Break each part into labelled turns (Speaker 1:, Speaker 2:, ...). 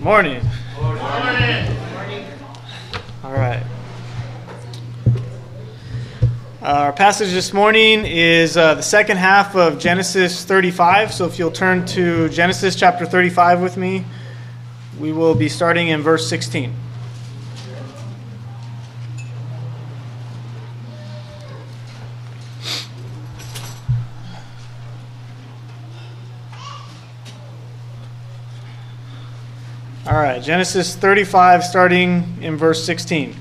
Speaker 1: Morning.
Speaker 2: Morning.
Speaker 1: All right. Our passage this morning is the second half of Genesis 35. So if you'll turn to Genesis chapter 35 with me, we will be starting in verse 16. All right, Genesis 35, starting in verse 16.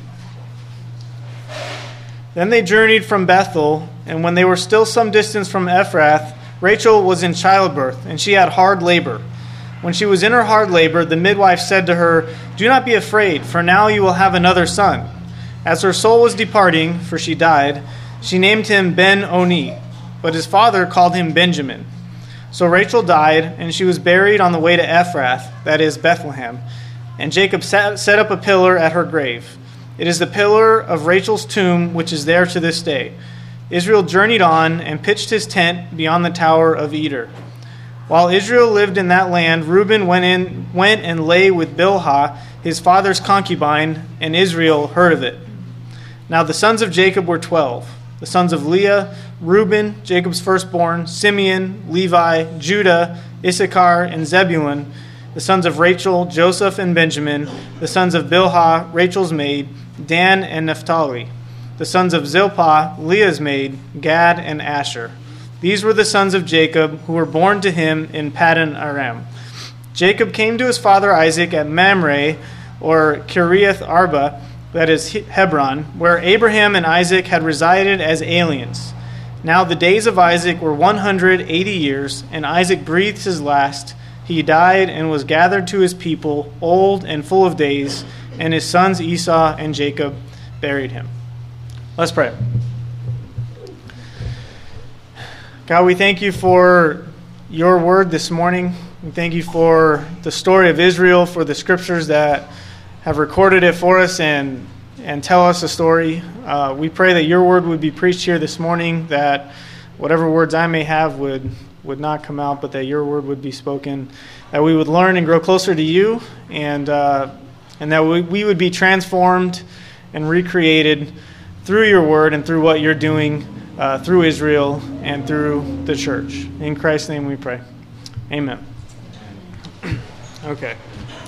Speaker 1: Then they journeyed from Bethel, and when they were still some distance from Ephrath, Rachel was in childbirth, and she had hard labor. When she was in her hard labor, the midwife said to her, "Do not be afraid, for now you will have another son." As her soul was departing, for she died, she named him Ben-Oni, but his father called him Benjamin. So Rachel died, and she was buried on the way to Ephrath, that is, Bethlehem. And Jacob set up a pillar at her grave. It is the pillar of Rachel's tomb, which is there to this day. Israel journeyed on and pitched his tent beyond the tower of Eder. While Israel lived in that land, Reuben went and lay with Bilhah, his father's concubine, and Israel heard of it. Now the sons of Jacob were 12. The sons of Leah, Reuben, Jacob's firstborn, Simeon, Levi, Judah, Issachar, and Zebulun. The sons of Rachel, Joseph and Benjamin. The sons of Bilhah, Rachel's maid, Dan and Naphtali. The sons of Zilpah, Leah's maid, Gad and Asher. These were the sons of Jacob, who were born to him in Paddan Aram. Jacob came to his father Isaac at Mamre, or Kiriath Arba, that is Hebron, where Abraham and Isaac had resided as aliens. Now the days of Isaac were 180 years, and Isaac breathed his last. He died and was gathered to his people, old and full of days, and his sons Esau and Jacob buried him. Let's pray. God, we thank you for your word this morning. We thank you for the story of Israel, for the scriptures that have recorded it for us and tell us a story. We pray that your word would be preached here this morning, that whatever words I may have would not come out, but that your word would be spoken, that we would learn and grow closer to you, and that we would be transformed and recreated through your word and through what you're doing through Israel and through the church. In Christ's name we pray. Amen. Okay.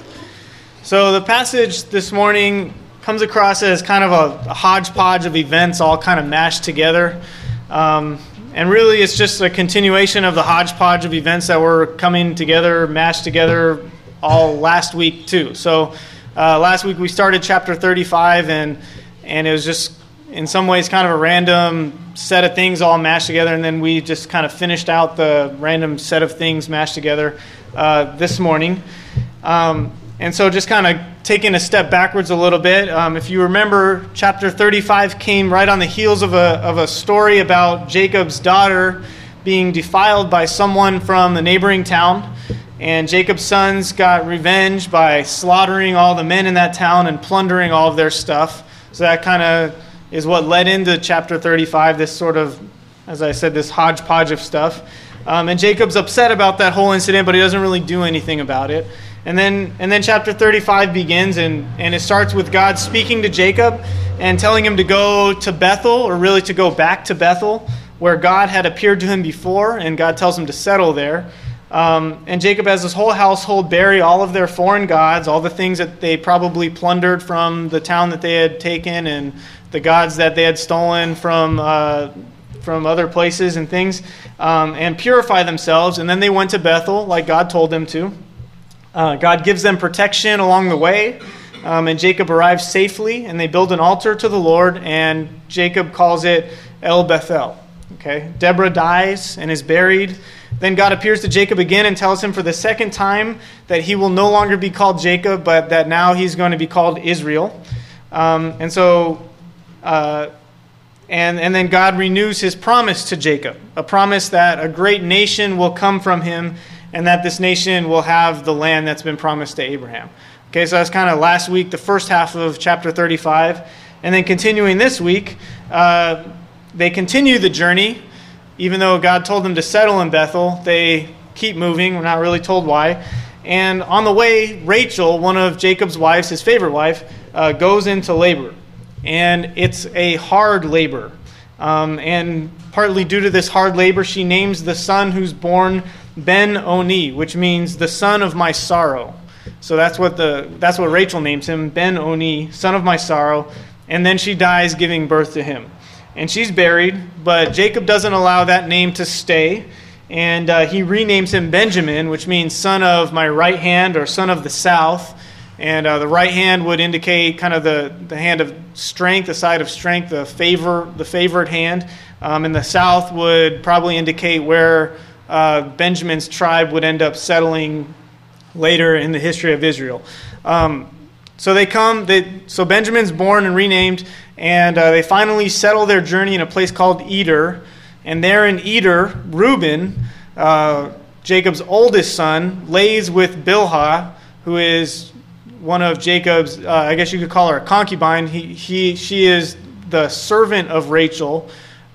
Speaker 1: So the passage this morning comes across as kind of a hodgepodge of events all kind of mashed together. And really it's just a continuation of the hodgepodge of events that were coming together, mashed together all last week too. So last week we started chapter 35 and it was just in some ways kind of a random set of things all mashed together, and then we just kind of finished out the random set of things mashed together this morning. And so just kind of taking a step backwards a little bit, if you remember, chapter 35 came right on the heels of a story about Jacob's daughter being defiled by someone from the neighboring town. And Jacob's sons got revenge by slaughtering all the men in that town and plundering all of their stuff. So that kind of is what led into chapter 35, this sort of, as I said, this hodgepodge of stuff. And Jacob's upset about that whole incident, but he doesn't really do anything about it. And then chapter 35 begins, and it starts with God speaking to Jacob and telling him to go to Bethel, or really to go back to Bethel, where God had appeared to him before, and God tells him to settle there. And Jacob has his whole household bury all of their foreign gods, all the things that they probably plundered from the town that they had taken, and the gods that they had stolen from other places and things, and purify themselves. And then they went to Bethel, like God told them to. God gives them protection along the way, and Jacob arrives safely, and they build an altar to the Lord, and Jacob calls it El Bethel. Okay, Deborah dies and is buried. Then God appears to Jacob again and tells him for the second time that he will no longer be called Jacob, but that now he's going to be called Israel. And then God renews his promise to Jacob, a promise that a great nation will come from him, and that this nation will have the land that's been promised to Abraham. Okay, so that's kind of last week, the first half of chapter 35. And then continuing this week, they continue the journey. Even though God told them to settle in Bethel, they keep moving. We're not really told why. And on the way, Rachel, one of Jacob's wives, his favorite wife, goes into labor. And it's a hard labor. And partly due to this hard labor, she names the son who's born Ben-Oni, which means the son of my sorrow. So that's what Rachel names him, Ben-Oni, son of my sorrow. And then she dies giving birth to him. And she's buried, but Jacob doesn't allow that name to stay. And he renames him Benjamin, which means son of my right hand or son of the south. And the right hand would indicate kind of the hand of strength, the side of strength, the favored hand. And the south would probably indicate where Benjamin's tribe would end up settling later in the history of Israel. So Benjamin's born and renamed, and they finally settle their journey in a place called Eder. And there in Eder, Reuben, Jacob's oldest son, lays with Bilhah, who is one of Jacob's, I guess you could call her a concubine. She is the servant of Rachel,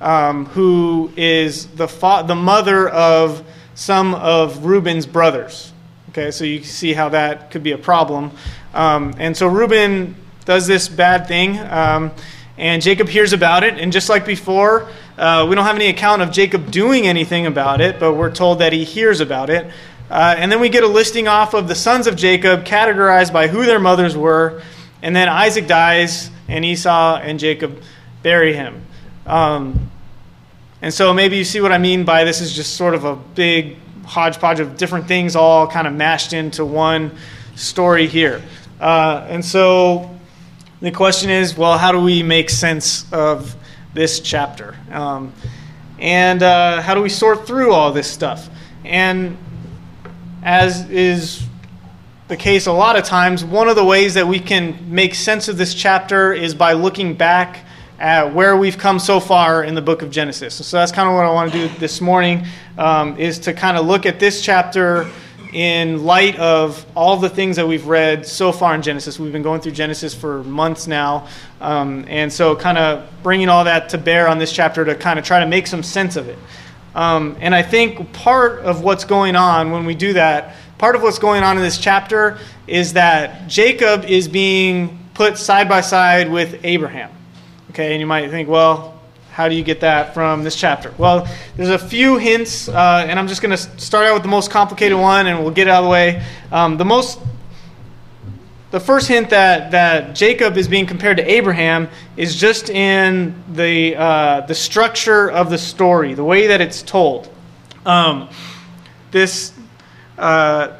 Speaker 1: who is the mother of some of Reuben's brothers. Okay, so you can see how that could be a problem. And so Reuben does this bad thing, and Jacob hears about it. And just like before, we don't have any account of Jacob doing anything about it, but we're told that he hears about it. And then we get a listing off of the sons of Jacob, categorized by who their mothers were. And then Isaac dies, and Esau and Jacob bury him. And so maybe you see what I mean by this is just sort of a big hodgepodge of different things all kind of mashed into one story here. And so the question is, well, how do we make sense of this chapter? And how do we sort through all this stuff? And as is the case a lot of times, one of the ways that we can make sense of this chapter is by looking back at where we've come so far in the book of Genesis. So that's kind of what I want to do this morning, is to kind of look at this chapter in light of all the things that we've read so far in Genesis. We've been going through Genesis for months now, and so kind of bringing all that to bear on this chapter to kind of try to make some sense of it. And I think part of what's going on when we do that, part of what's going on in this chapter is that Jacob is being put side by side with Abraham. Okay, and you might think, well, how do you get that from this chapter? Well, there's a few hints, and I'm just going to start out with the most complicated one, and we'll get it out of the way. The first hint that Jacob is being compared to Abraham is just in the structure of the story, the way that it's told. This kind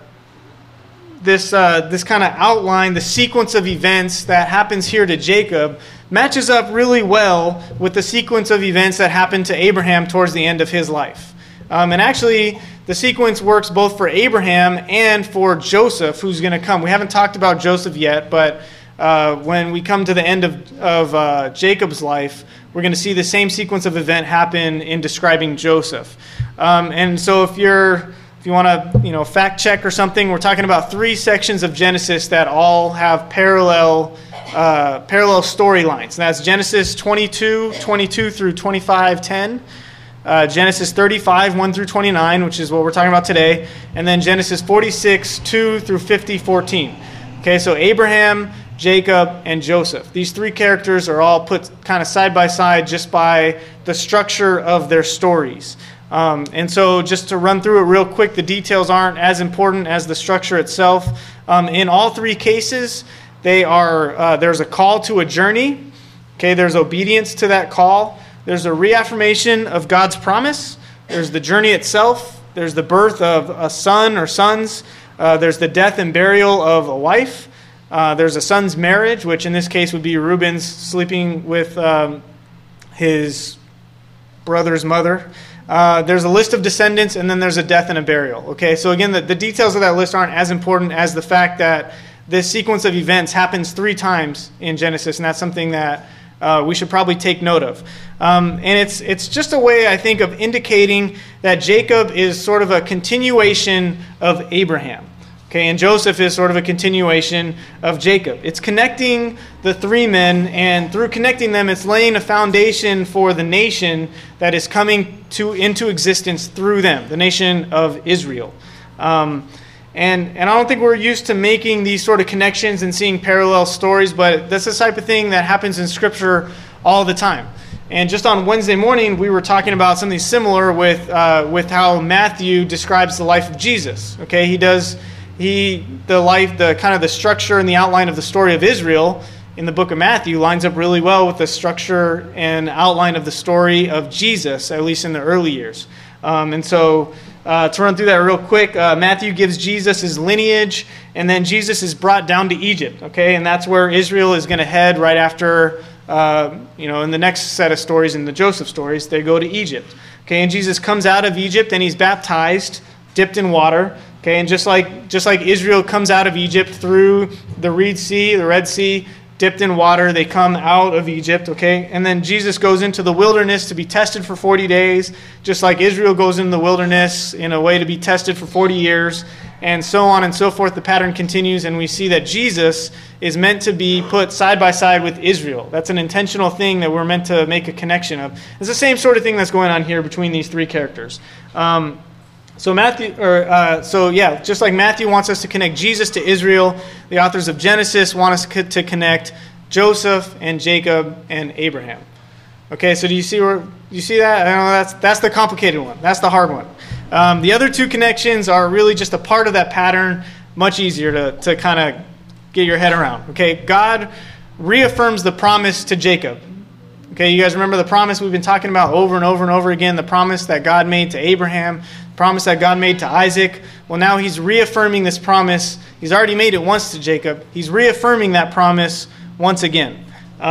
Speaker 1: of outline, the sequence of events that happens here to Jacob, matches up really well with the sequence of events that happened to Abraham towards the end of his life. And actually, the sequence works both for Abraham and for Joseph, who's going to come. We haven't talked about Joseph yet, but when we come to the end of Jacob's life, we're going to see the same sequence of event happen in describing Joseph. And so if you want to fact check or something, we're talking about 3 sections of Genesis that all have parallel storylines. And that's Genesis 22 through 25:10. Genesis 35, 1 through 29, which is what we're talking about today, and then Genesis 46, 2 through 50, 14. Okay, so Abraham, Jacob, and Joseph. These 3 characters are all put kind of side by side just by the structure of their stories. And so just to run through it real quick, the details aren't as important as the structure itself. In all 3 cases, there's a call to a journey. Okay, there's obedience to that call. There's a reaffirmation of God's promise. There's the journey itself. There's the birth of a son or sons. There's the death and burial of a wife. There's a son's marriage, which in this case would be Reuben's sleeping with his brother's mother. There's a list of descendants, and then there's a death and a burial. Okay, so again, the details of that list aren't as important as the fact that this sequence of events happens 3 times in Genesis, and that's something that we should probably take note of. And it's just a way, I think, of indicating that Jacob is sort of a continuation of Abraham. Okay, and Joseph is sort of a continuation of Jacob. It's connecting the 3 men, and through connecting them, it's laying a foundation for the nation that is coming into existence through them, the nation of Israel. And I don't think we're used to making these sort of connections and seeing parallel stories, but that's the type of thing that happens in Scripture all the time. And just on Wednesday morning, we were talking about something similar with how Matthew describes the life of Jesus. Okay, the structure and the outline of the story of Israel in the book of Matthew lines up really well with the structure and outline of the story of Jesus, at least in the early years. To run through that real quick, Matthew gives Jesus his lineage, and then Jesus is brought down to Egypt, okay? And that's where Israel is going to head right after, in the next set of stories, in the Joseph stories, they go to Egypt. Okay, and Jesus comes out of Egypt, and he's baptized, dipped in water, okay? And just like Israel comes out of Egypt through the Red Sea, dipped in water, they come out of Egypt, okay? And then Jesus goes into the wilderness to be tested for 40 days, just like Israel goes into the wilderness in a way to be tested for 40 years, and so on and so forth. The pattern continues, and we see that Jesus is meant to be put side by side with Israel. That's an intentional thing that we're meant to make a connection of. It's the same sort of thing that's going on here between these three characters. Just like Matthew wants us to connect Jesus to Israel, the authors of Genesis want us to connect Joseph and Jacob and Abraham. Okay, so do you see that? I know that's the complicated one. That's the hard one. The other two connections are really just a part of that pattern, much easier to kind of get your head around. Okay, God reaffirms the promise to Jacob. Okay, you guys remember the promise we've been talking about over and over and over again, the promise that God made to Abraham, the promise that God made to Isaac. Well, now he's reaffirming this promise. He's already made it once to Jacob. He's reaffirming that promise once again.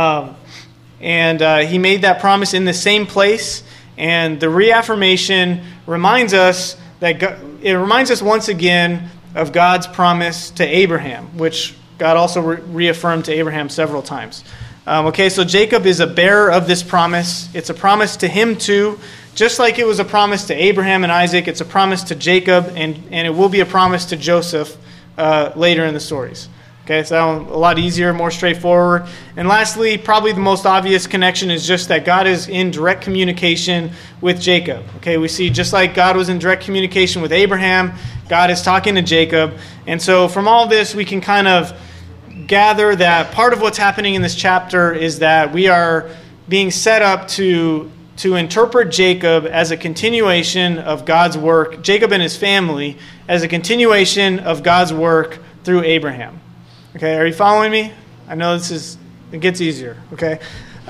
Speaker 1: He made that promise in the same place, and the reaffirmation reminds us once again of God's promise to Abraham, which God also reaffirmed to Abraham several times. So Jacob is a bearer of this promise. It's a promise to him too. Just like it was a promise to Abraham and Isaac, it's a promise to Jacob, and it will be a promise to Joseph later in the stories. Okay, so a lot easier, more straightforward. And lastly, probably the most obvious connection is just that God is in direct communication with Jacob. Okay, we see just like God was in direct communication with Abraham, God is talking to Jacob. And so from all this, we can kind of gather that part of what's happening in this chapter is that we are being set up to interpret Jacob as a continuation of God's work, Jacob and his family, as a continuation of God's work through Abraham. Okay, are you following me? I know it gets easier, okay?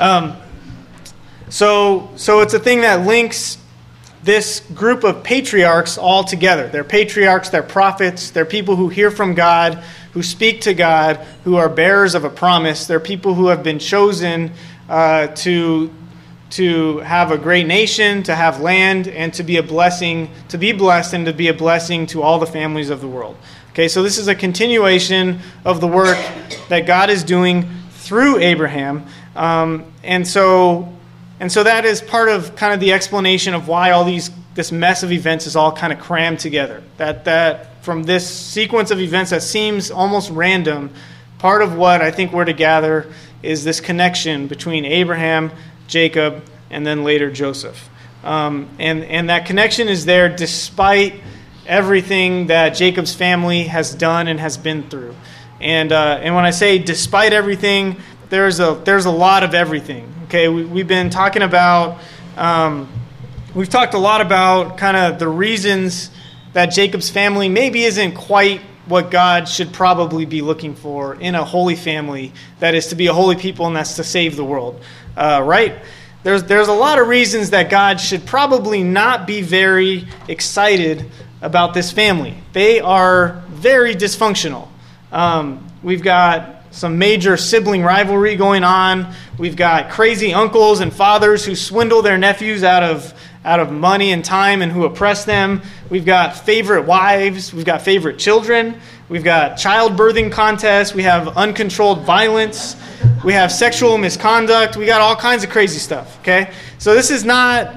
Speaker 1: So it's a thing that links this group of patriarchs all together. They're patriarchs, they're prophets, they're people who hear from God, who speak to God, who are bearers of a promise. They're people who have been chosen to have a great nation, to have land, and to be a blessing, to be blessed and to be a blessing to all the families of the world. Okay, so this is a continuation of the work that God is doing through Abraham. And so that is part of kind of the explanation of why this mess of events is all kind of crammed together. That from this sequence of events that seems almost random, part of what I think we're to gather is this connection between Abraham, Jacob, and then later Joseph. And that connection is there despite everything that Jacob's family has done and has been through. And when I say despite everything, there's a lot of everything. Okay, we've been talking about, we've talked a lot about kind of the reasons that Jacob's family maybe isn't quite what God should probably be looking for in a holy family, that is to be a holy people and that's to save the world, right? There's a lot of reasons that God should probably not be very excited about this family. They are very dysfunctional. We've got some major sibling rivalry going on. We've got crazy uncles and fathers who swindle their nephews out of money and time and who oppress them. We've got favorite wives. We've got favorite children. We've got childbirthing contests. We have uncontrolled violence. We have sexual misconduct. We got all kinds of crazy stuff. Okay, so this is not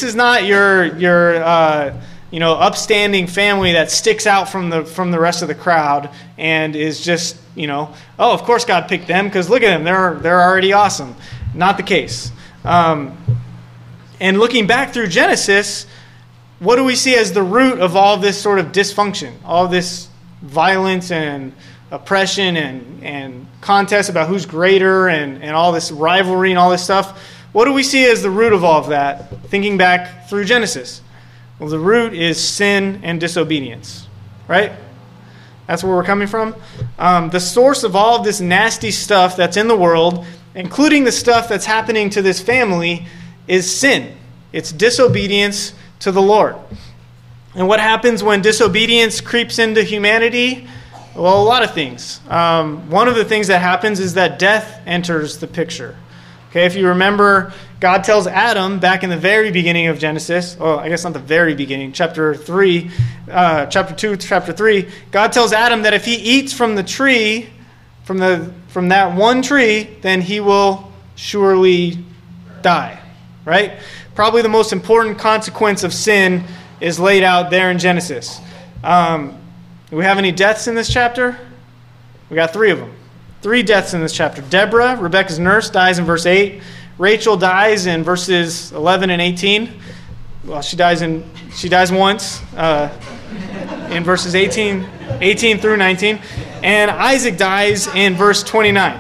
Speaker 1: your upstanding family that sticks out from the rest of the crowd and is just oh, of course God picked them because look at them, they're already awesome. Not the case. And looking back through Genesis, what do we see as the root of all this sort of dysfunction, all this violence and oppression and contests about who's greater and all this rivalry and all this stuff, what do we see as the root of all of that, thinking back through Genesis? Well, the root is sin and disobedience, right? That's where we're coming from. The source of all of this nasty stuff that's in the world, including the stuff that's happening to this family, is sin. It's disobedience to the Lord. And what happens when disobedience creeps into humanity? Well, a lot of things. One of the things that happens is that death enters the picture. Okay, if you remember, God tells Adam back in the very beginning of Genesis, well, I guess not the very beginning, chapter 3, chapter 3, God tells Adam that if he eats from the tree, from that one tree, then he will surely die, right? Probably the most important consequence of sin is laid out there in Genesis. Do we have any deaths in this chapter? We got 3 of them. 3 deaths in this chapter. Deborah, Rebekah's nurse, dies in verse 8. Rachel dies in verses 11 and 18. Well, she dies once in verses 18 through 19. And Isaac dies in verse 29.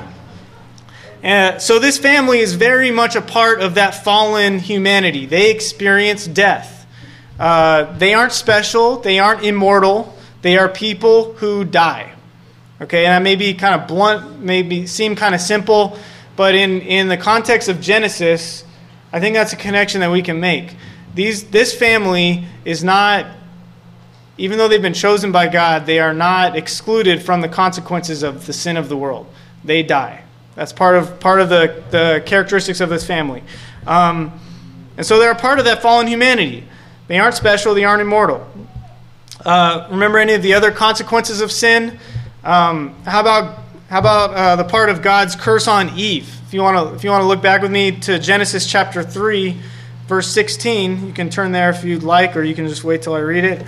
Speaker 1: So this family is very much a part of that fallen humanity. They experience death. They aren't special. They aren't immortal. They are people who die. Okay, and that may be kind of blunt, maybe seem kind of simple, but in the context of Genesis, I think that's a connection that we can make. This family is not, even though they've been chosen by God, they are not excluded from the consequences of the sin of the world. They die. That's part of the characteristics of this family. And so they're a part of that fallen humanity. They aren't special. They aren't immortal. Remember any of the other consequences of sin? How about the part of God's curse on Eve? If you want to look back with me to Genesis chapter 3, verse 16, you can turn there if you'd like, or you can just wait till I read it.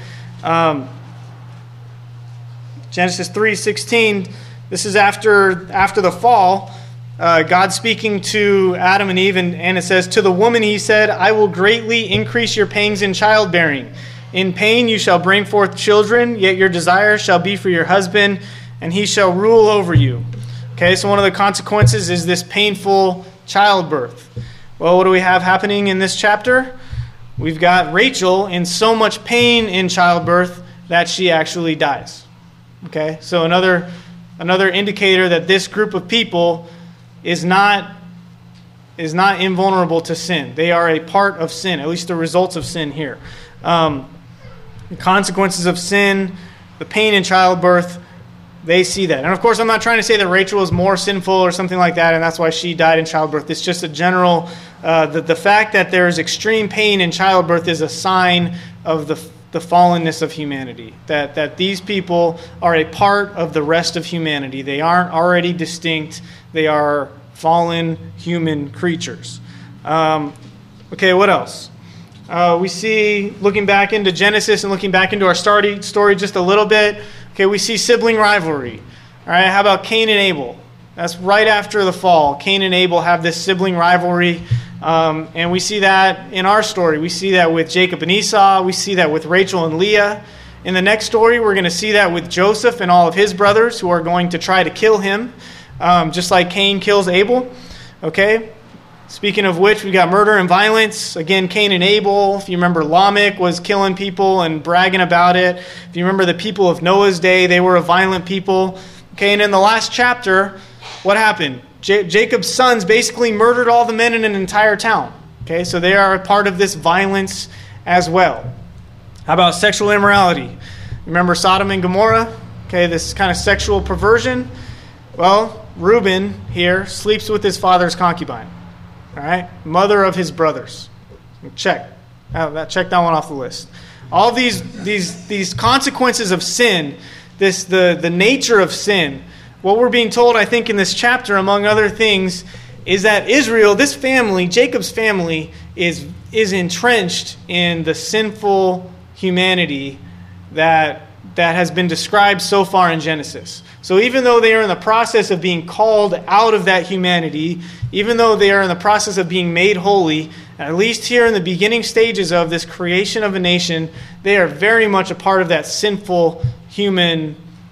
Speaker 1: Genesis 3:16. This is after the fall. God speaking to Adam and Eve, and it says, "To the woman he said, I will greatly increase your pangs in childbearing. In pain you shall bring forth children, yet your desire shall be for your husband, and he shall rule over you." Okay, so one of the consequences is this painful childbirth. Well, what do we have happening in this chapter? We've got Rachel in so much pain in childbirth that she actually dies. Okay, so another indicator that this group of people is not invulnerable to sin. They are a part of sin, at least the results of sin here. The consequences of sin, the pain in childbirth, they see that. And of course, I'm not trying to say that Rachel is more sinful or something like that, and that's why she died in childbirth. It's just a general, the fact that there is extreme pain in childbirth is a sign of the fallenness of humanity. That these people are a part of the rest of humanity. They aren't already distinct. They are fallen human creatures. Okay, what else? We see, looking back into Genesis and looking back into our story just a little bit, okay, we see sibling rivalry. All right, how about Cain and Abel? That's right after the fall. Cain and Abel have this sibling rivalry, and we see that in our story. We see that with Jacob and Esau. We see that with Rachel and Leah. In the next story, we're going to see that with Joseph and all of his brothers who are going to try to kill him, just like Cain kills Abel. Okay? Speaking of which, we got murder and violence. Again, Cain and Abel. If you remember, Lamech was killing people and bragging about it. If you remember the people of Noah's day, they were a violent people. Okay, and in the last chapter, what happened? Jacob's sons basically murdered all the men in an entire town. Okay, so they are a part of this violence as well. How about sexual immorality? Remember Sodom and Gomorrah? Okay, this kind of sexual perversion. Well, Reuben here sleeps with his father's concubine. All right, mother of his brothers. Check that one off the list. All these consequences of sin, the nature of sin. What we're being told, I think, in this chapter, among other things, is that Israel, this family, Jacob's family, is entrenched in the sinful humanity that has been described so far in Genesis. So even though they are in the process of being called out of that humanity, even though they are in the process of being made holy, at least here in the beginning stages of this creation of a nation, they are very much a part of that sinful human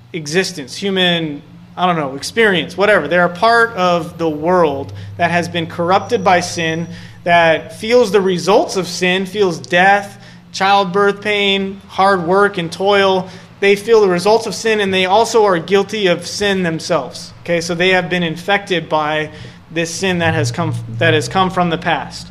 Speaker 1: existence, human, I don't know, experience, whatever. They're a part of the world that has been corrupted by sin, that feels the results of sin, feels death, childbirth pain, hard work and toil. They feel the results of sin, and they also are guilty of sin themselves. Okay, so they have been infected by this sin that has come from the past.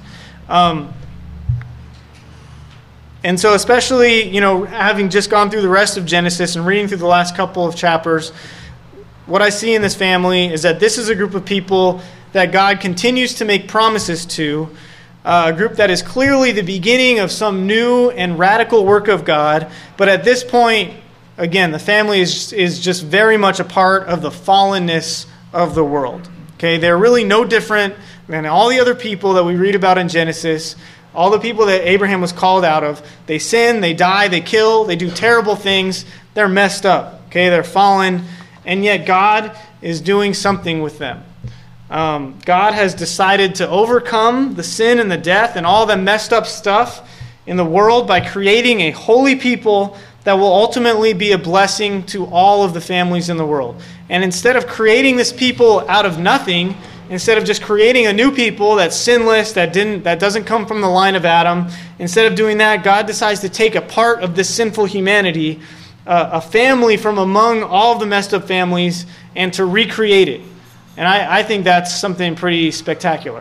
Speaker 1: And so especially, having just gone through the rest of Genesis and reading through the last couple of chapters, what I see in this family is that this is a group of people that God continues to make promises to, a group that is clearly the beginning of some new and radical work of God. But at this point, again, the family is just very much a part of the fallenness of the world. Okay, they're really no different than all the other people that we read about in Genesis. All the people that Abraham was called out of, they sin, they die, they kill, they do terrible things. They're messed up. Okay, they're fallen, and yet God is doing something with them. God has decided to overcome the sin and the death and all the messed up stuff in the world by creating a holy people that will ultimately be a blessing to all of the families in the world. And instead of creating this people out of nothing, instead of just creating a new people that's sinless, that doesn't come from the line of Adam, instead of doing that, God decides to take a part of this sinful humanity, a family from among all of the messed up families, and to recreate it. And I think that's something pretty spectacular.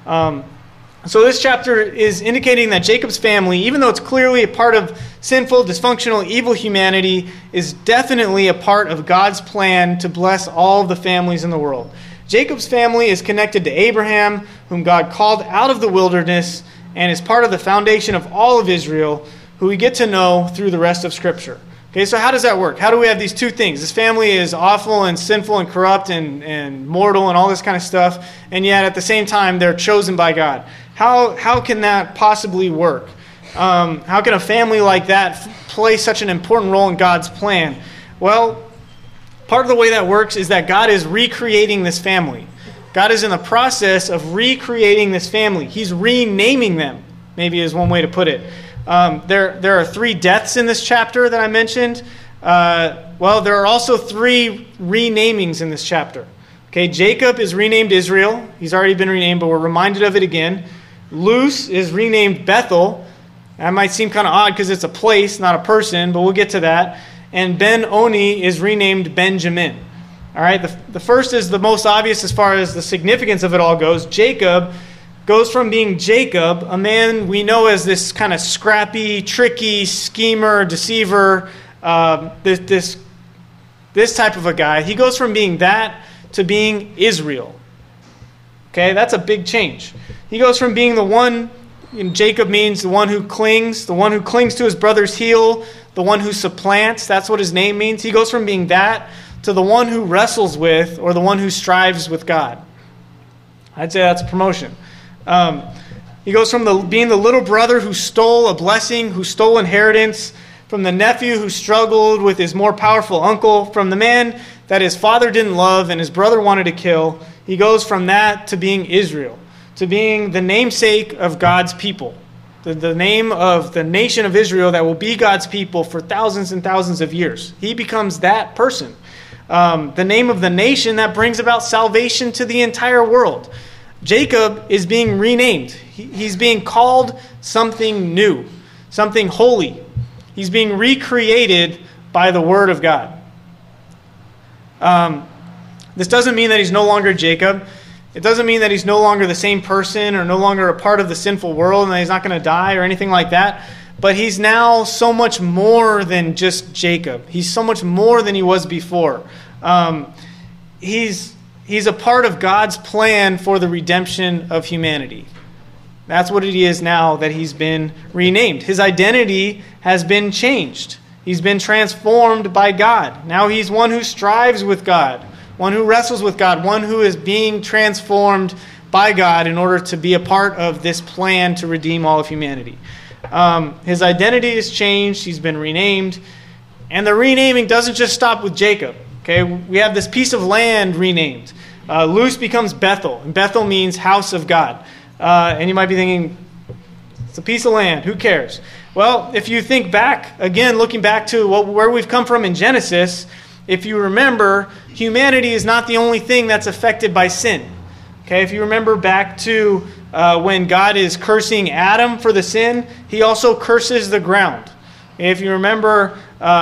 Speaker 1: So this chapter is indicating that Jacob's family, even though it's clearly a part of sinful, dysfunctional, evil humanity, is definitely a part of God's plan to bless all of the families in the world. Jacob's family is connected to Abraham, whom God called out of the wilderness, and is part of the foundation of all of Israel, who we get to know through the rest of Scripture. Okay, so how does that work? How do we have these two things? This family is awful and sinful and corrupt and mortal and all this kind of stuff, and yet at the same time they're chosen by God. How can that possibly work? How can a family like that play such an important role in God's plan? Well, part of the way that works is that God is recreating this family. God is in the process of recreating this family. He's renaming them, maybe is one way to put it. There are 3 deaths in this chapter that I mentioned. There are also 3 renamings in this chapter. Okay, Jacob is renamed Israel. He's already been renamed, but we're reminded of it again. Luz is renamed Bethel. That might seem kind of odd because it's a place, not a person, but we'll get to that. And Ben-Oni is renamed Benjamin. All right, the first is the most obvious as far as the significance of it all goes. Jacob goes from being Jacob, a man we know as this kind of scrappy, tricky, schemer, deceiver, this type of a guy. He goes from being that to being Israel. Okay, that's a big change. He goes from being the one, Jacob means the one who clings to his brother's heel, the one who supplants. That's what his name means. He goes from being that to the one who wrestles with, or the one who strives with God. I'd say that's a promotion. He goes from being the little brother who stole a blessing, who stole inheritance, from the nephew who struggled with his more powerful uncle, from the man that his father didn't love and his brother wanted to kill. He goes from that to being Israel, to being the namesake of God's people, the name of the nation of Israel that will be God's people for thousands and thousands of years. He becomes that person. The name of the nation that brings about salvation to the entire world. Jacob is being renamed. He's being called something new, something holy. He's being recreated by the Word of God. This doesn't mean that he's no longer Jacob. It doesn't mean that he's no longer the same person or no longer a part of the sinful world and that he's not going to die or anything like that. But he's now so much more than just Jacob. He's so much more than he was before. He's a part of God's plan for the redemption of humanity. That's what it is now that he's been renamed. His identity has been changed. He's been transformed by God. Now he's one who strives with God, one who wrestles with God, one who is being transformed by God in order to be a part of this plan to redeem all of humanity. His identity is changed. He's been renamed. And the renaming doesn't just stop with Jacob. Okay, we have this piece of land renamed. Luz becomes Bethel, and Bethel means house of God. And you might be thinking, it's a piece of land, who cares? Well, if you think back, again, looking back to where we've come from in Genesis, if you remember, humanity is not the only thing that's affected by sin. Okay, if you remember back to when God is cursing Adam for the sin, he also curses the ground. If you remember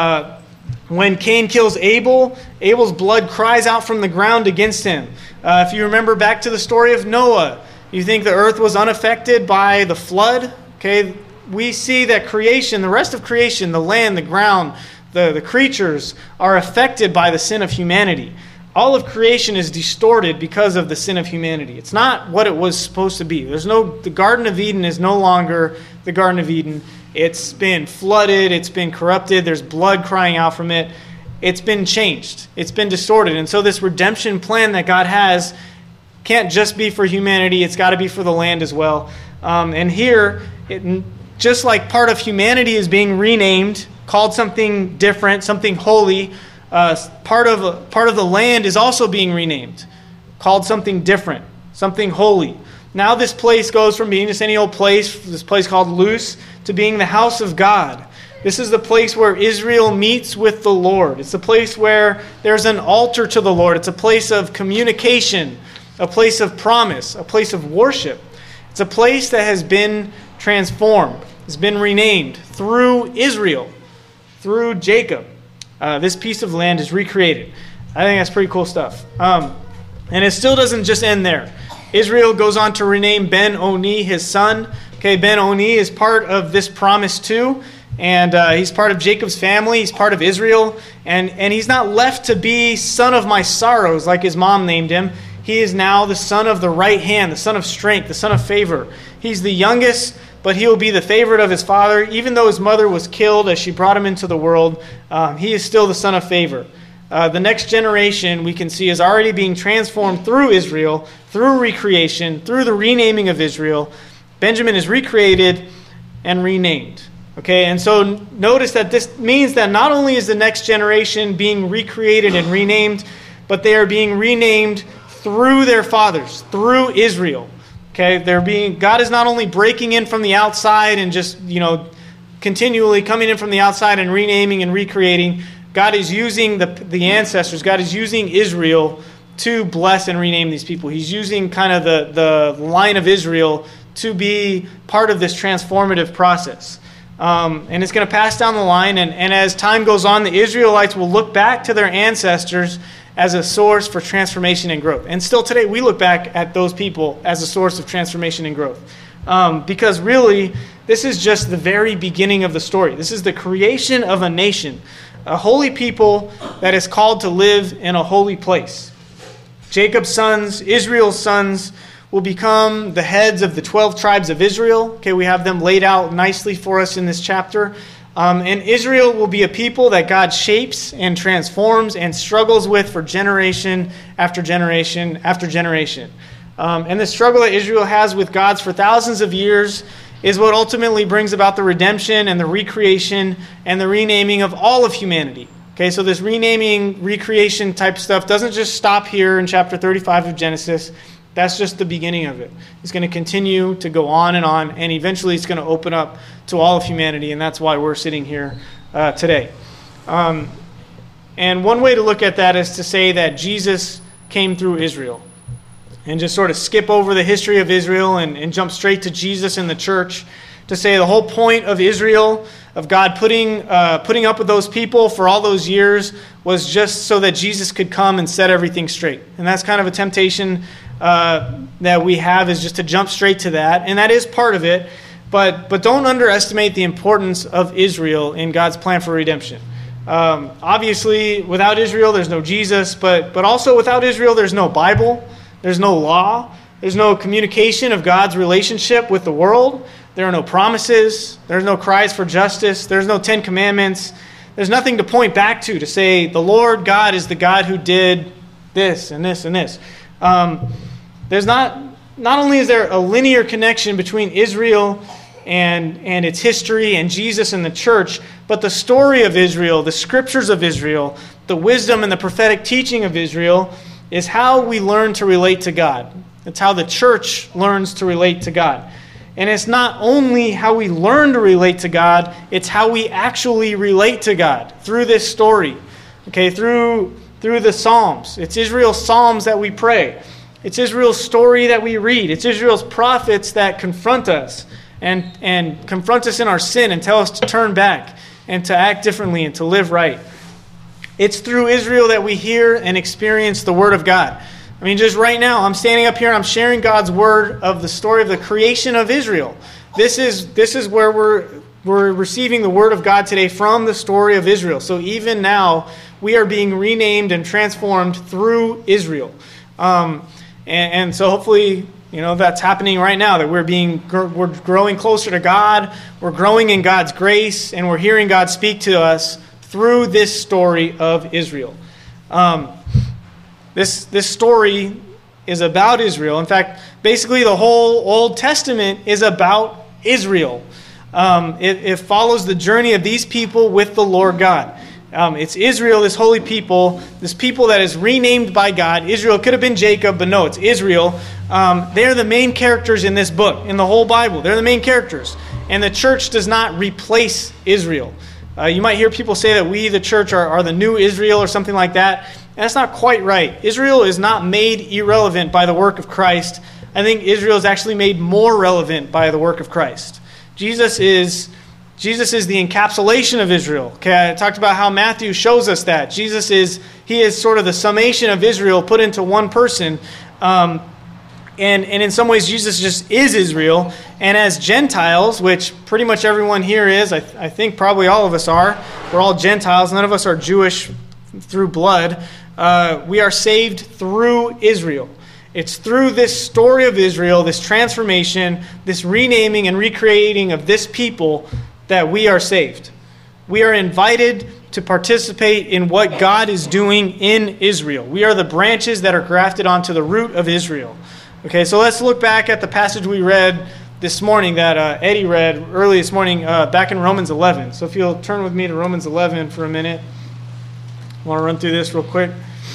Speaker 1: when Cain kills Abel, Abel's blood cries out from the ground against him. If you remember back to the story of Noah, you think the earth was unaffected by the flood? Okay, we see that creation, the rest of creation, the land, the ground, the creatures are affected by the sin of humanity. All of creation is distorted because of the sin of humanity. It's not what it was supposed to be. The Garden of Eden is no longer the Garden of Eden. It's been flooded. It's been corrupted. There's blood crying out from it. It's been changed. It's been distorted. And so this redemption plan that God has can't just be for humanity. It's got to be for the land as well. And here, just like part of humanity is being renamed, called something different, something holy, part of the land is also being renamed, called something different, something holy. Now this place goes from being just any old place, this place called Luz, to being the house of God. This is the place where Israel meets with the Lord. It's the place where there's an altar to the Lord. It's a place of communication, a place of promise, a place of worship. It's a place that has been transformed, has been renamed through Israel, through Jacob. This piece of land is recreated. I think that's pretty cool stuff. And it still doesn't just end there. Israel goes on to rename Ben-Oni, his son. Okay, Ben-Oni is part of this promise too. And he's part of Jacob's family. He's part of Israel. And he's not left to be son of my sorrows like his mom named him. He is now the son of the right hand, the son of strength, the son of favor. He's the youngest, but he will be the favorite of his father. Even though his mother was killed as she brought him into the world, he is still the son of favor. The next generation, we can see, is already being transformed through Israel, through recreation, through the renaming of Israel. Benjamin is recreated and renamed. Okay, and so notice that this means that not only is the next generation being recreated and renamed, but they are being renamed through their fathers, through Israel. Okay, God is not only breaking in from the outside and just, continually coming in from the outside and renaming and recreating. God is using the ancestors. God is using Israel to bless and rename these people. He's using kind of the line of Israel to be part of this transformative process. And it's going to pass down the line. And as time goes on, the Israelites will look back to their ancestors as a source for transformation and growth. And still today, we look back at those people as a source of transformation and growth. Because really, this is just the very beginning of the story. This is the creation of a nation, a holy people that is called to live in a holy place. Jacob's sons, Israel's sons, will become the heads of the 12 tribes of Israel. Okay, we have them laid out nicely for us in this chapter. And Israel will be a people that God shapes and transforms and struggles with for generation after generation after generation. And the struggle that Israel has with God for thousands of years is what ultimately brings about the redemption and the recreation and the renaming of all of humanity. Okay, so this renaming, recreation type stuff doesn't just stop here in chapter 35 of Genesis. That's just the beginning of it. It's going to continue to go on, and eventually it's going to open up to all of humanity, and that's why we're sitting here today. And one way to look at that is to say that Jesus came through Israel, and just sort of skip over the history of Israel and jump straight to Jesus and the church, to say the whole point of Israel, of God putting up with those people for all those years, was just so that Jesus could come and set everything straight. And that's kind of a temptation that we have, is just to jump straight to that. And that is part of it. But don't underestimate the importance of Israel in God's plan for redemption. Obviously, without Israel, there's no Jesus. But also without Israel, there's no Bible. There's no law. There's no communication of God's relationship with the world. There are no promises. There's no cries for justice. There's no 10 Commandments. There's nothing to point back to say the Lord God is the God who did this and this and this. There's not only is there a linear connection between Israel and its history and Jesus and the church, but the story of Israel, the scriptures of Israel, the wisdom and the prophetic teaching of Israel is how we learn to relate to God. It's how the church learns to relate to God. And it's not only how we learn to relate to God, it's how we actually relate to God through this story. okay, through the Psalms. It's Israel's Psalms that we pray. It's Israel's story that we read. It's Israel's prophets that confront us and confront us in our sin and tell us to turn back and to act differently and to live right. It's through Israel that we hear and experience the Word of God. I mean, just right now, I'm standing up here and I'm sharing God's Word of the story of the creation of Israel. This is where we're receiving the Word of God today from the story of Israel. So even now, we are being renamed and transformed through Israel. And so hopefully, that's happening right now, that we're growing closer to God, we're growing in God's grace, and we're hearing God speak to us through this story of Israel. This story is about Israel. In fact, basically the whole Old Testament is about Israel. It follows the journey of these people with the Lord God. It's Israel, this holy people, this people that is renamed by God. Israel could have been Jacob, but no, it's Israel. They're the main characters in this book, in the whole Bible. They're the main characters. And the church does not replace Israel. You might hear people say that we, the church, are the new Israel or something like that. And that's not quite right. Israel is not made irrelevant by the work of Christ. I think Israel is actually made more relevant by the work of Christ. Jesus is the encapsulation of Israel. Okay, I talked about how Matthew shows us that. He is sort of the summation of Israel put into one person. And in some ways, Jesus just is Israel. And as Gentiles, which pretty much everyone here is, I think probably all of us are. We're all Gentiles. None of us are Jewish through blood. We are saved through Israel. It's through this story of Israel, this transformation, this renaming and recreating of this people that we are saved. We are invited to participate in what God is doing in Israel. We are the branches that are grafted onto the root of Israel. Okay, so let's look back at the passage we read this morning that Eddie read early this morning back in Romans 11. So if you'll turn with me to Romans 11 for a minute. I want to run through this real quick.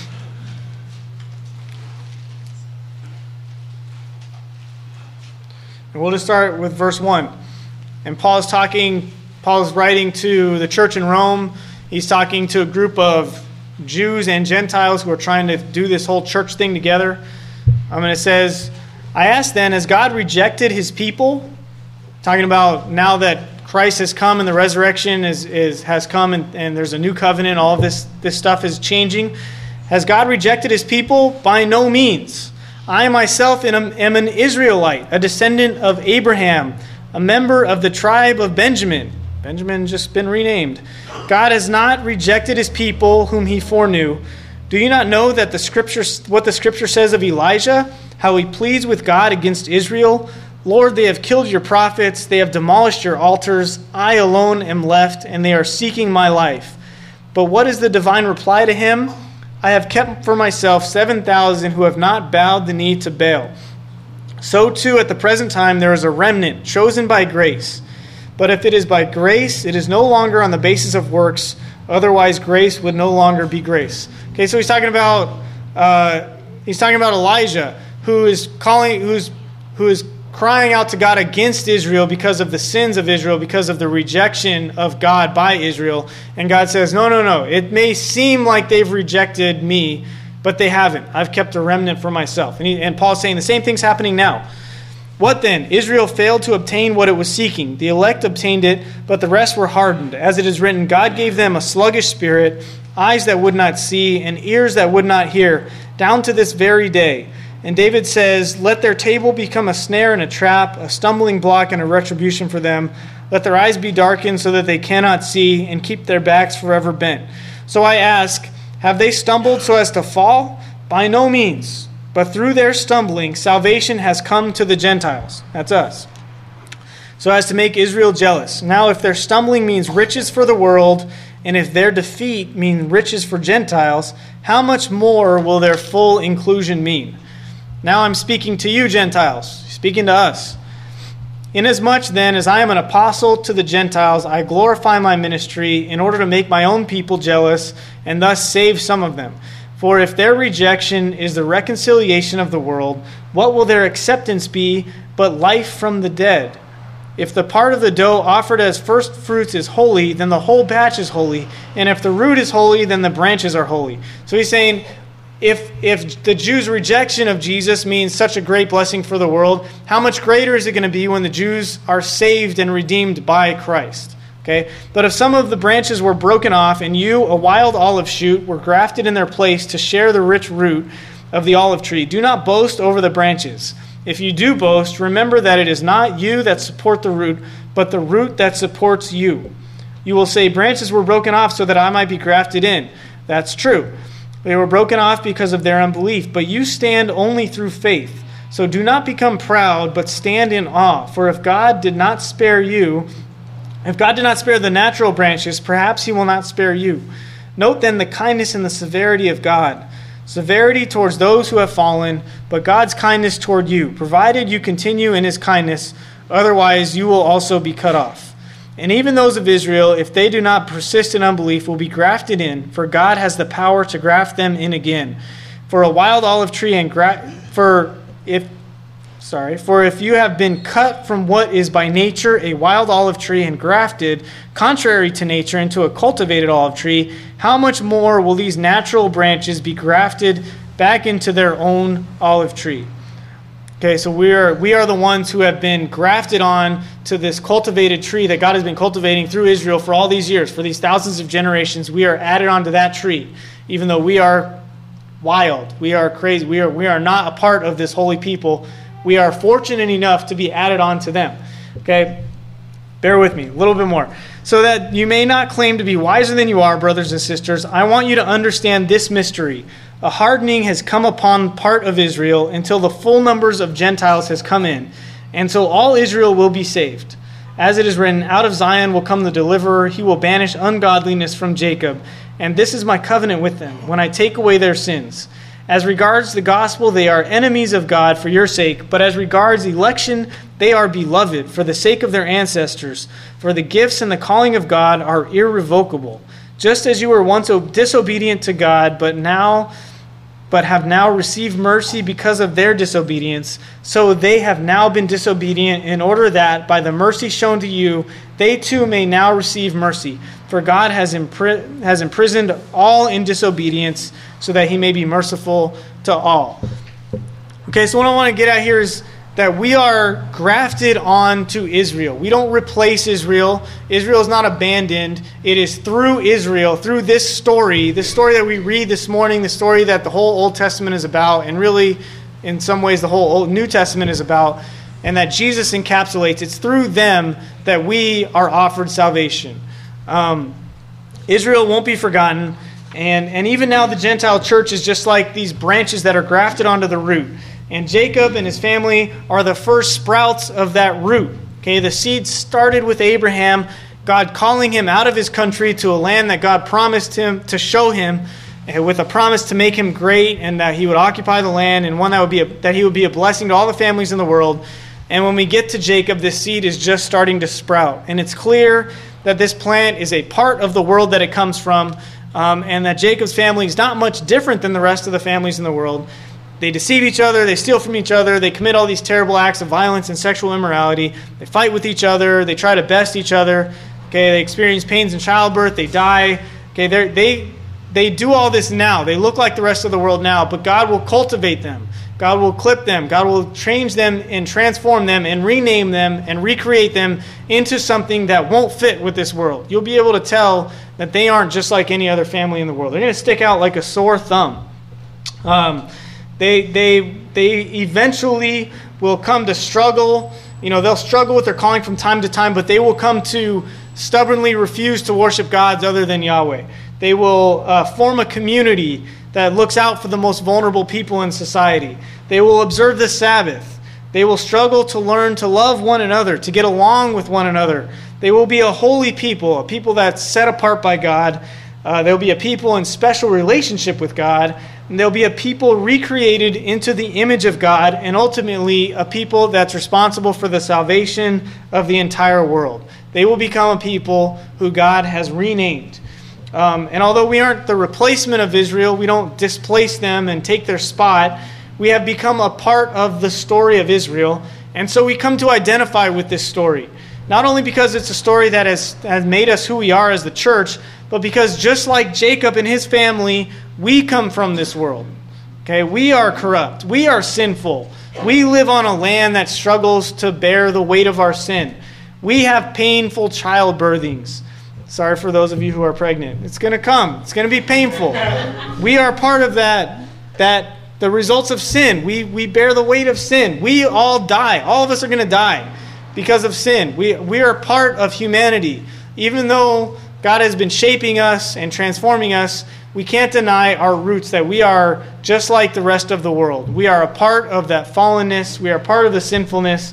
Speaker 1: And we'll just start with verse 1. And Paul's writing to the church in Rome. He's talking to a group of Jews and Gentiles who are trying to do this whole church thing together. And it says, I ask then, has God rejected his people? Talking about now that Christ has come and the resurrection has come and there's a new covenant, all of this stuff is changing. Has God rejected his people? By no means. I myself am an Israelite, a descendant of Abraham, a member of the tribe of Benjamin. Benjamin just been renamed. God has not rejected his people whom he foreknew. Do you not know that what the scripture says of Elijah, how he pleads with God against Israel? Lord, they have killed your prophets, they have demolished your altars. I alone am left, and they are seeking my life. But what is the divine reply to him? I have kept for myself 7,000 who have not bowed the knee to Baal. So too at the present time there is a remnant chosen by grace. But if it is by grace, it is no longer on the basis of works. Otherwise, grace would no longer be grace. Okay, so he's talking about Elijah, who is crying out to God against Israel because of the sins of Israel, because of the rejection of God by Israel. And God says, no. It may seem like they've rejected me, but they haven't. I've kept a remnant for myself. And Paul's saying the same thing's happening now. What then? Israel failed to obtain what it was seeking. The elect obtained it, but the rest were hardened. As it is written, God gave them a sluggish spirit, eyes that would not see, and ears that would not hear, down to this very day. And David says, let their table become a snare and a trap, a stumbling block and a retribution for them. Let their eyes be darkened so that they cannot see, and keep their backs forever bent. So I ask, have they stumbled so as to fall? By no means. But through their stumbling, salvation has come to the Gentiles. That's us. So as to make Israel jealous. Now if their stumbling means riches for the world, and if their defeat means riches for Gentiles, how much more will their full inclusion mean? Now I'm speaking to you, Gentiles, speaking to us. Inasmuch then as I am an apostle to the Gentiles, I glorify my ministry in order to make my own people jealous and thus save some of them. For if their rejection is the reconciliation of the world, what will their acceptance be but life from the dead? If the part of the dough offered as first fruits is holy, then the whole batch is holy. And if the root is holy, then the branches are holy. So he's saying, if the Jews' rejection of Jesus means such a great blessing for the world, how much greater is it going to be when the Jews are saved and redeemed by Christ? Okay? But if some of the branches were broken off, and you, a wild olive shoot, were grafted in their place to share the rich root of the olive tree, do not boast over the branches. If you do boast, remember that it is not you that support the root, but the root that supports you. You will say, branches were broken off so that I might be grafted in. That's true. They were broken off because of their unbelief, but you stand only through faith. So do not become proud, but stand in awe. For if God did not spare the natural branches, perhaps he will not spare you. Note then the kindness and the severity of God. Severity towards those who have fallen, but God's kindness toward you, provided you continue in his kindness, otherwise you will also be cut off. And even those of Israel, if they do not persist in unbelief, will be grafted in, for God has the power to graft them in again. For a wild olive tree For if you have been cut from what is by nature a wild olive tree and grafted, contrary to nature, into a cultivated olive tree, how much more will these natural branches be grafted back into their own olive tree? Okay, so we are the ones who have been grafted on to this cultivated tree that God has been cultivating through Israel for all these years, for these thousands of generations. We are added onto that tree, even though we are wild, we are crazy, we are not a part of this holy people. We are fortunate enough to be added on to them. Okay, bear with me a little bit more. So that you may not claim to be wiser than you are, brothers and sisters, I want you to understand this mystery. A hardening has come upon part of Israel until the full numbers of Gentiles has come in, and so all Israel will be saved. As it is written, out of Zion will come the deliverer, he will banish ungodliness from Jacob, and this is my covenant with them, when I take away their sins. As regards the gospel, they are enemies of God for your sake, but as regards election, they are beloved for the sake of their ancestors, for the gifts and the calling of God are irrevocable. Just as you were once disobedient to God, but have now received mercy because of their disobedience, so they have now been disobedient in order that, by the mercy shown to you, they too may now receive mercy. For God has imprisoned all in disobedience, so that he may be merciful to all. Okay, so what I want to get at here is that we are grafted on to Israel. We don't replace Israel. Israel is not abandoned. It is through Israel, through this story that we read this morning, the story that the whole Old Testament is about, and really, in some ways, the whole Old New Testament is about, and that Jesus encapsulates. It's through them that we are offered salvation. Israel won't be forgotten, and even now the Gentile church is just like these branches that are grafted onto the root. And Jacob and his family are the first sprouts of that root. Okay, the seed started with Abraham, God calling him out of his country to a land that God promised him to show him, with a promise to make him great and that he would occupy the land, and one that he would be a blessing to all the families in the world. And when we get to Jacob, this seed is just starting to sprout. And it's clear that this plant is a part of the world that it comes from, and that Jacob's family is not much different than the rest of the families in the world. They deceive each other, they steal from each other, they commit all these terrible acts of violence and sexual immorality, they fight with each other, they try to best each other, okay, they experience pains in childbirth, they die, okay, they do all this now. They look like the rest of the world now, but God will cultivate them. God will clip them. God will change them and transform them and rename them and recreate them into something that won't fit with this world. You'll be able to tell that they aren't just like any other family in the world. They're going to stick out like a sore thumb. They eventually will come to struggle. You know, they'll struggle with their calling from time to time, but they will come to stubbornly refuse to worship gods other than Yahweh. They will form a community that looks out for the most vulnerable people in society. They will observe the Sabbath. They will struggle to learn to love one another, to get along with one another. They will be a holy people, a people that's set apart by God. They'll be a people in special relationship with God. And they'll be a people recreated into the image of God, and ultimately a people that's responsible for the salvation of the entire world. They will become a people who God has renamed. And although we aren't the replacement of Israel, we don't displace them and take their spot, we have become a part of the story of Israel. And so we come to identify with this story. Not only because it's a story that has made us who we are as the church, but because just like Jacob and his family, we come from this world. Okay, we are corrupt. We are sinful. We live on a land that struggles to bear the weight of our sin. We have painful childbirthings. Sorry for those of you who are pregnant. It's going to come. It's going to be painful. We are part of that the results of sin. We bear the weight of sin. We all die. All of us are going to die because of sin. We are part of humanity. Even though God has been shaping us and transforming us, we can't deny our roots, that we are just like the rest of the world. We are a part of that fallenness. We are part of the sinfulness.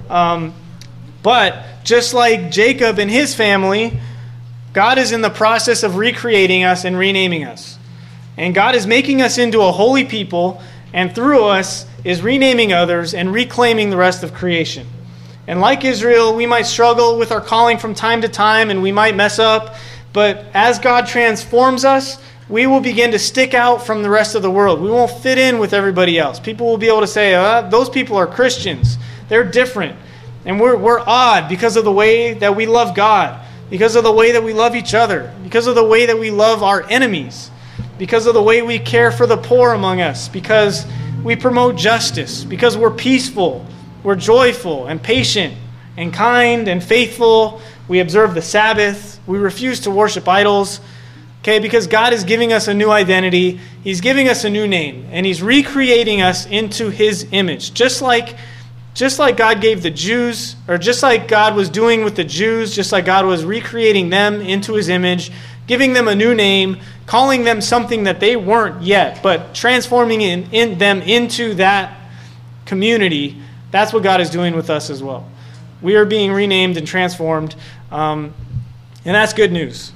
Speaker 1: But just like Jacob and his family, God is in the process of recreating us and renaming us. And God is making us into a holy people, and through us is renaming others and reclaiming the rest of creation. And like Israel, we might struggle with our calling from time to time, and we might mess up. But as God transforms us, we will begin to stick out from the rest of the world. We won't fit in with everybody else. People will be able to say, those people are Christians. They're different. And we're odd because of the way that we love God, because of the way that we love each other, because of the way that we love our enemies, because of the way we care for the poor among us, because we promote justice, because we're peaceful, we're joyful and patient and kind and faithful. We observe the Sabbath. We refuse to worship idols. Okay, because God is giving us a new identity. He's giving us a new name, and He's recreating us into His image. Just like God gave the Jews, or just like God was doing with the Jews, just like God was recreating them into His image, giving them a new name, calling them something that they weren't yet, but transforming in them into that community. That's what God is doing with us as well. We are being renamed and transformed, and that's good news.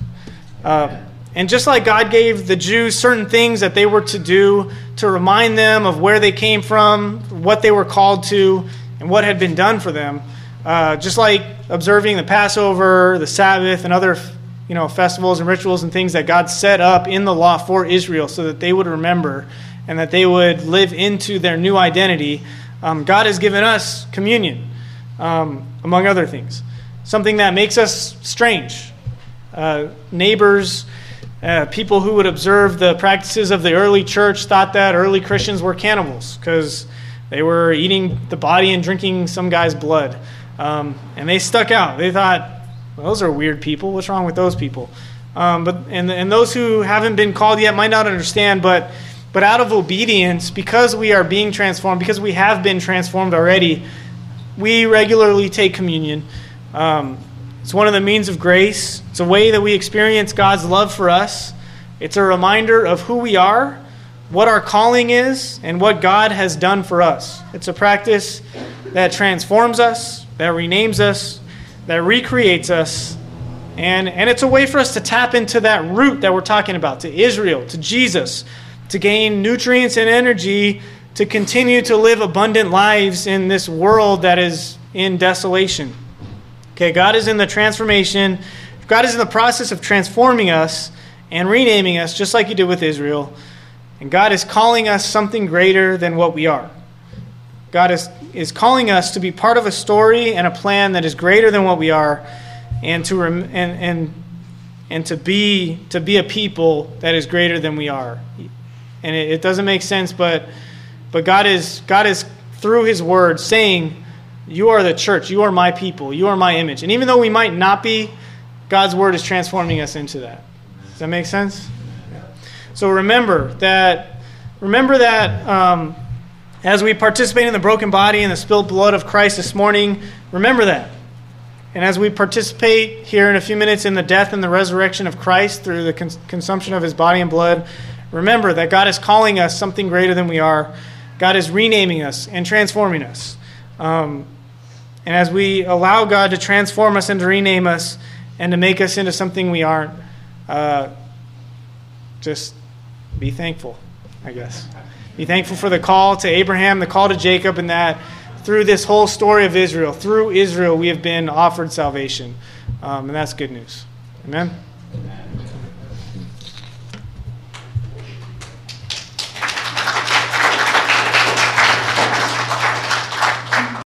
Speaker 1: And just like God gave the Jews certain things that they were to do to remind them of where they came from, what they were called to, and what had been done for them, just like observing the Passover, the Sabbath, and other festivals and rituals and things that God set up in the law for Israel so that they would remember and that they would live into their new identity, God has given us communion, among other things. Something that makes us strange. Neighbors, people who would observe the practices of the early church thought that early Christians were cannibals because they were eating the body and drinking some guy's blood. And they stuck out. They thought, well, those are weird people. What's wrong with those people? And those who haven't been called yet might not understand, but out of obedience, because we are being transformed, because we have been transformed already, we regularly take communion. It's one of the means of grace. It's a way that we experience God's love for us. It's a reminder of who we are, what our calling is, and what God has done for us. It's a practice that transforms us, that renames us, that recreates us, and it's a way for us to tap into that root that we're talking about, to Israel, to Jesus, to gain nutrients and energy to continue to live abundant lives in this world that is in desolation. Okay, God is in the transformation. God is in the process of transforming us and renaming us, just like He did with Israel. And God is calling us something greater than what we are. God is calling us to be part of a story and a plan that is greater than what we are, and to be a people that is greater than we are. And it doesn't make sense, but God is through His word saying, you are the church, you are my people, you are my image. And even though we might not be, God's word is transforming us into that. Does that make sense? So remember that as we participate in the broken body and the spilled blood of Christ this morning, remember that. And as we participate here in a few minutes in the death and the resurrection of Christ through the consumption of His body and blood, remember that God is calling us something greater than we are. God is renaming us and transforming us. And as we allow God to transform us and to rename us and to make us into something we aren't, just be thankful, I guess. Be thankful for the call to Abraham, the call to Jacob, and that through this whole story of Israel, through Israel, we have been offered salvation. And that's good news. Amen?